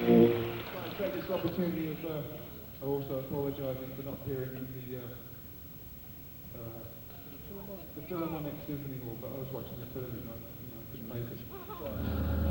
I'd like to take this opportunity of also apologising for not appearing in the Philharmonic Symphony Hall, but I was watching the film and I couldn't make it.